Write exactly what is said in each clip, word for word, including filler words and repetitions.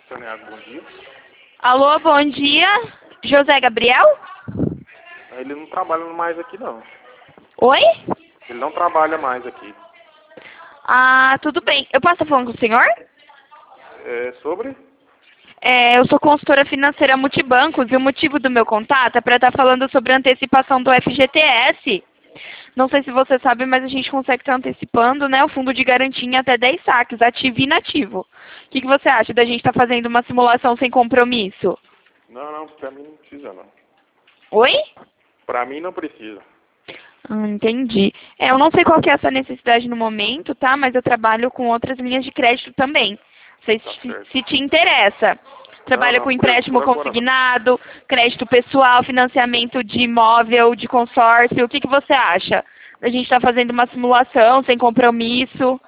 Saneago, bom dia. Alô, bom dia. José Gabriel? Ele não trabalha mais aqui, não. Oi? Ele não trabalha mais aqui. Ah, tudo bem. Eu posso estar falando com o senhor? É sobre? É, eu sou consultora financeira Multibancos e o motivo do meu contato é para estar falando sobre a antecipação do F G T S. Não sei se você sabe, mas a gente consegue estar antecipando, né, o fundo de garantia em até dez saques, ativo e inativo. O que, que você acha da gente estar fazendo uma simulação sem compromisso? Não, não, pra mim não precisa, não. Oi? Pra mim não precisa. Ah, entendi. É, eu não sei qual que é a sua necessidade no momento, tá? Mas eu trabalho com outras linhas de crédito também. Não sei Tá se, certo. se te interessa. Não, Trabalha não, com por, empréstimo por agora não. consignado, crédito pessoal, financiamento de imóvel, de consórcio. O que, que você acha? A gente está fazendo uma simulação sem compromisso.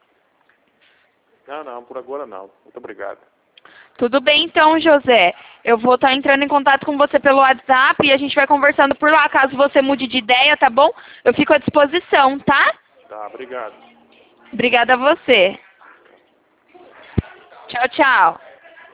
Não, não, por agora não. Muito obrigado. Tudo bem então, José. Eu vou estar entrando em contato com você pelo WhatsApp e a gente vai conversando por lá. Caso você mude de ideia, tá bom? Eu fico à disposição, tá? Tá, obrigado. Obrigada a você. Tchau, tchau.